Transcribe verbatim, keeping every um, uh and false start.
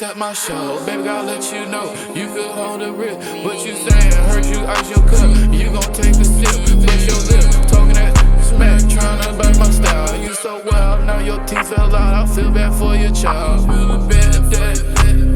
at my show. Baby, gotta let you know you could hold a rip. But you saying hurt you ice your cup. You gon' take a sip, push your lip, talking that smack, tryna bite my style. You so wild, now your teeth fell out. I feel bad for your child. Feel bad, bad, bad.